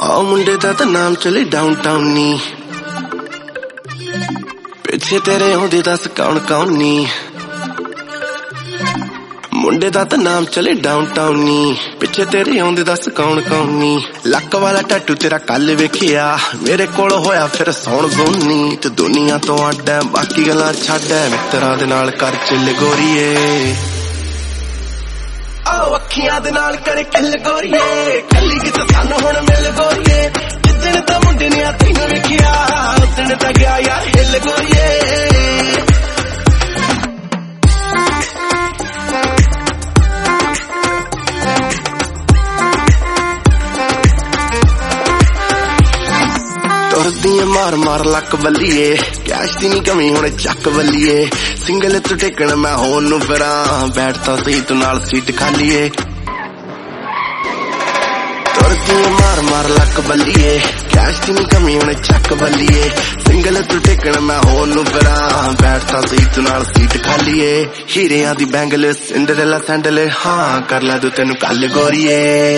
आ मुंडे दा तां नाम चले डाउनटाउन नी, पिछे तेरे आउंदे दस कौन कौन नी। मुंडे दा तां नाम चले डाउनटाउन नी, पिछे तेरे आउंदे दस कौन कौन नी। लक वाला टैटू तेरा कल वेखिया, मेरे कोल होया फिर सौण गोनी। ते दुनिया तो अड्ड है बाकी गल्लां छड्ड है, मित्तरां दे नाल कर चिल गोरीए। आओ अखियां दे नाल कर किल गोरीए, कल्ली किते सानू हुण मिल गोरीए। जिद्दण तां मुंडे ने तैनूं वेखिया, उद्दण तां गया यार हिल गोरीए। तुरदियां मार मार लक बल्लीए, कैश दी नी कमी हुण चक बल्लीए। सिंगल तू टेकण मैं होन नूं फिरां, बैठता सही तू नाल सीट खालीए। तुरदियां मार मार लक बल्लीए, कैश दी नी कमी हुण चक बल्लीए। सिंगल तू टेकण मैं होन नूं फिरां, बैठता सही तू नाल सीट खालीए। हीरियां दी बैंगल सिंडरेला सैंडल, हाँ कर लै तू तैनूं कल गोरीए।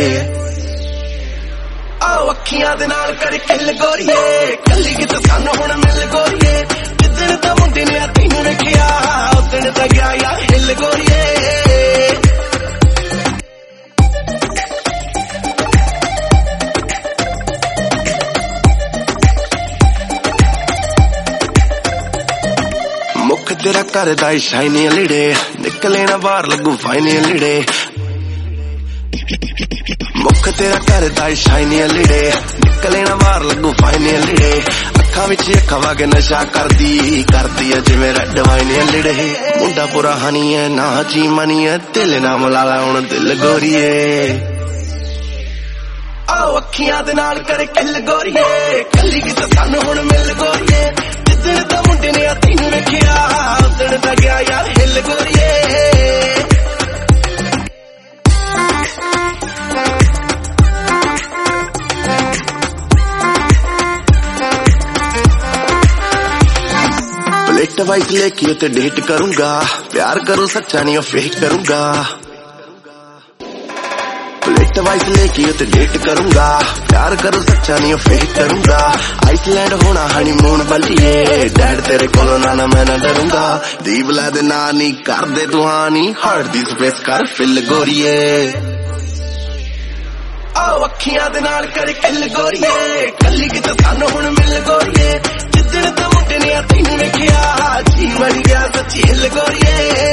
आओ अखियां दे नाल कर किल गोरीए, कल्ली किते सानू हुण मिल गोरीए। जिद्दण तां मुंडे ने तैनूं वेखिया, उद्दण तां गया यार हिल गोरीए। मुख तेरा घर दा शाइनी लिड़े, निकले ना बाहर लगू फाइनी लिड़े। मुख तेरा घर दा शाइनी लिड़े, निकले ना बाहर लगू फाइनी लिड़े। अखां विच अखां वागे नशा करदी है जिवें रेड वाइन लिड़े। मुंडा पूरा हनी है ना जी मनी है, दिल ना मलाला हुण दिल गोरीए। आओ अखियां दे नाल कर किल गोरीए, कल्ली किते सानू हुण मिल गोरीए। जिद्दण तां मुंडे ने तैनूं वेखिया, उद्दण तां गया यार हिल गोरीए। प्लेट वाइज लेके ते डेट करूंगा, प्यार करूं सच्चा नहीं फेक करूंगा। प्लेट वाइज लेके ते डेट करूंगा, प्यार करूं सच्चा नहीं फेक करूंगा। आइसलैंड होना हनीमून बल्लीए, डैड तेरे कोलों ना मैं ना डरूंगा। दीवला दे ना नी कर दे तू हानी, हार्ट दी स्पेस कर फिल गोरीए। आओ अखियां दे नाल कर किल गोरीए, कल्ली किते सानू हुण मिल गोरीए। जिद्दण तां मुंडे ने तैनूं वेखिया, जी मरी गया सच्ची हिल गोरीए।